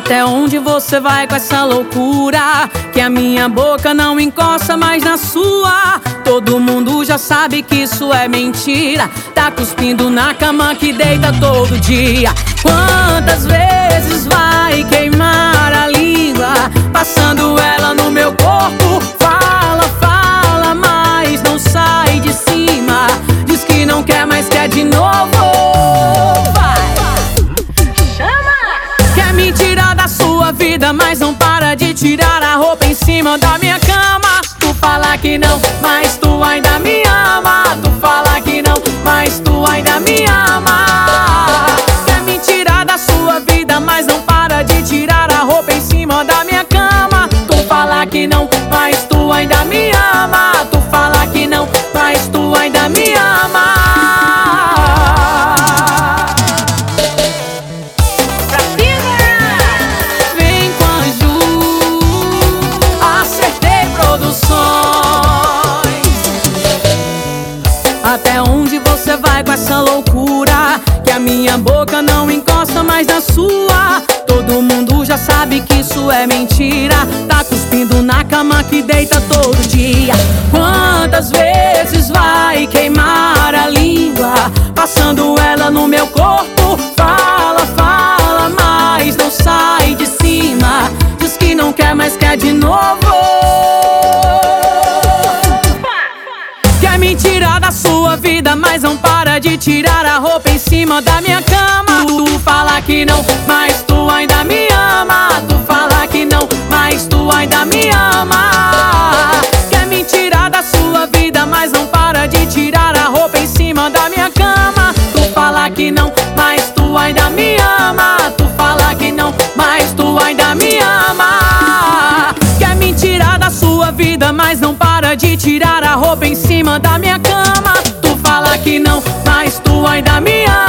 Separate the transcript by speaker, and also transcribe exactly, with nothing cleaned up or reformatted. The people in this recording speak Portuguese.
Speaker 1: Até onde você vai com essa loucura? Que a minha boca não encosta mais na sua. Todo mundo já sabe que isso é mentira. Tá cuspindo na cama que deita todo dia. Quantas vezes vai queimar a língua, passando ela no meu corpo? Fala, fala, mas não sai de cima. Diz que não quer, mas quer de novo. Vida, mas não para de tirar a roupa em cima da minha cama. Tu fala que não, mas tu ainda me ama. Tu fala que não, mas tu ainda me ama. Quer me tirar da sua vida, mas não para de tirar a roupa em cima da minha cama. Tu fala que não, mas tu ainda me ama. Tu fala que não, mas tu ainda me ama. Até onde você vai com essa loucura? Que a minha boca não encosta mais na sua. Todo mundo já sabe que isso é mentira. Tá cuspindo na cama que deita todo dia. Quantas vezes vai queimar a língua, passando ela no meu corpo? Fala, fala, mas não sai de cima. Diz que não quer, mas quer de novo. Quer me tirar da sua vida, mas não para de tirar a roupa em cima da minha cama. Tu fala que não, mas tu ainda me ama. Tu fala que não, mas tu ainda me ama. Quer me tirar da sua vida, mas não para de tirar a roupa em cima da minha cama. Tu fala que não, mas tu ainda me ama. Tu fala que não, mas tu ainda me ama. Quer me tirar da sua vida, mas não para de tirar a roupa em cima da minha cama. Tu fala que não, mas tu ainda me ama.